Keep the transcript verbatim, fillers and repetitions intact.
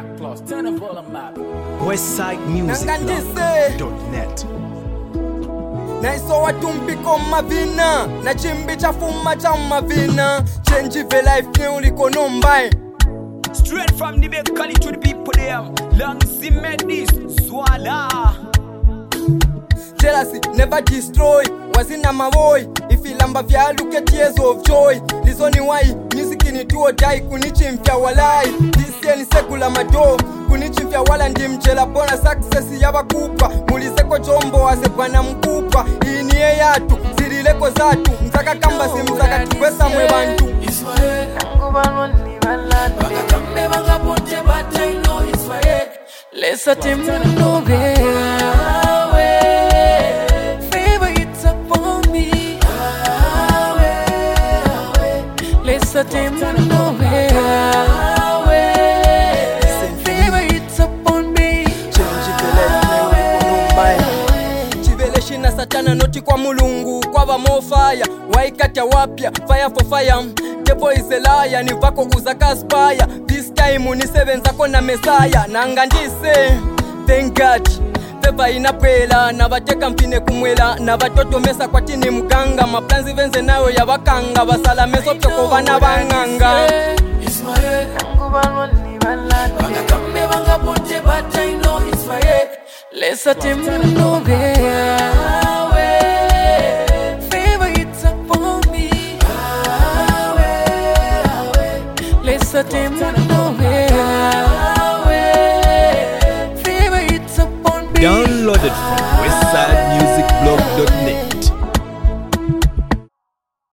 Jack Plus, turn the volume up. westside music dot net. Naiso watumpiko mavina na chimbi cha fuma cha mavina change the life ne uliko nombai straight from the bakery to the people there. Long Simedis Swala. Jealousy never destroy wazina maboy ifilamba vya look at tears of joy lizoni why music ni tuo dai kunichimfya walai this year ni sekula mado kunichimfya wala ndimjela bona success yabakupa mulizeko jombo ase bwana mkupa hii ni yatu zirileko zatu mzaka kamba simzaka kipesa mwe bantu Israel ngubano ni balad bakakambe bakaponte but I know it's for it lesa timuno be Lesa timuno be favor it's upon me change the life ne uliko nombai chiveleshi na satana noti kwa mulungu kwa bamofaya waikata wapya fire for fire devil is a liar ni vako uzaka spire this time ni seven zako na mesaya nanga ndise thank God Peva inapela na bateka mpine kumwela na batoto mesa kwa tini mkanga maplanzi venze nayo ya bakanga basala meso peko bana banganga Ismael ngubano ni balad bakakambe bakaponte but I know it's for it lesa timuno be favor it's upon me lesa timuno